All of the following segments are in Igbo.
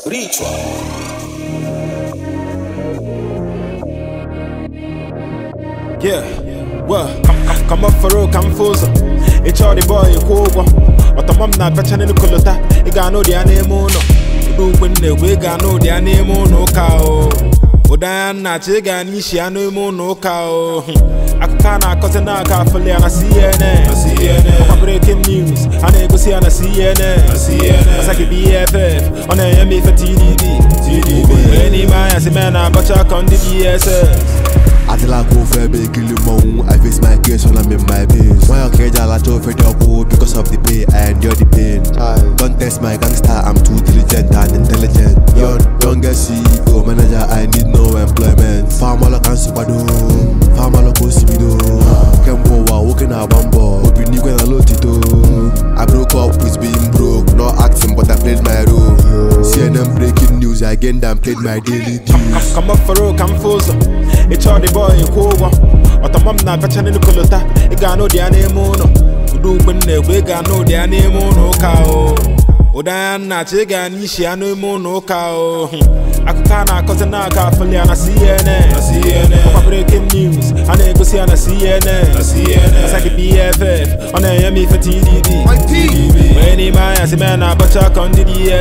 Ritual. Yeah, well, come up for road, come full. It's all the boy, you cool. But the mom not patching in the colota. You got no their name on. You when the way got no their name on no cow. Odan na chiga ni shi anu mo no cow. Akana cause na ka fully and I see CNN. Breaking news, I never see on CNN. As I could BFF on a MB for TDB. Many man as a man, I got your on the DSS. I tell I go for a big kill I face my case when I'm in my base. Why I can't I told for the because of the pay I endure the pain. Don't test my gangster, I'm too diligent and intelligent. Young CEO manager, I need no employment. Farmer can super do, farmer go do. Kembo walking a bumbo, hoping you can load it. I broke up with being broke, not acting but I played my role. CNN breaking news again, then played my daily dues. Come up for road, come full. It's all the boy you cool. But the mom not patching in the colota. You got no their name on. You do when they we got no their name on no cow. Odan na chiga ni shi anu mo no cow. Akana cause na ka fully on CNN. Breaking news, I never see on CNN. As I could BFF on a MB for TDB. Many man as a man, I but chuck on the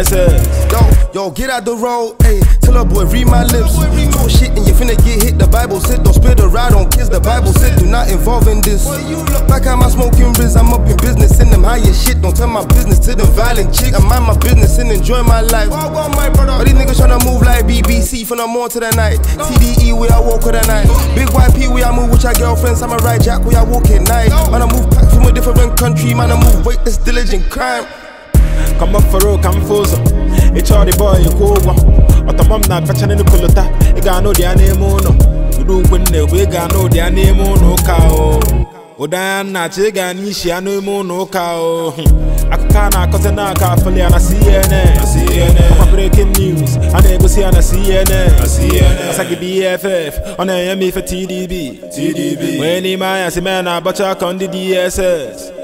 DSS. Yo, get out the road, ayy. Tell a boy, read my lips. Talk shit and you finna get hit. The Bible said, don't spill the ride on kids. The Bible said, do not involve in this. Back at my smoking biz, I'm up in business. Send them higher shit. Don't tell my business to them violent chick. I mind my business and enjoy my life. All these niggas tryna move like BBC from the morning to the night. TDE, where I walk with the night. Big YP, where I move with your girlfriends. I'm a ride jack, where I walk at night. Man, I move back from a different country. Man, I move weight, that's diligent crime. Come up for road, come full. It's all the boy you cool. But the mom not patching in the colota. You got no their name on. You do when they we got no their name on no cow. Odan na chiga ni shi anu mo no cow. Akana cause na ka fully on CNN. Breaking news, I never see on CNN. As I could BFF on a MB for TDB. Many man as a man, I but chuck on the DSS.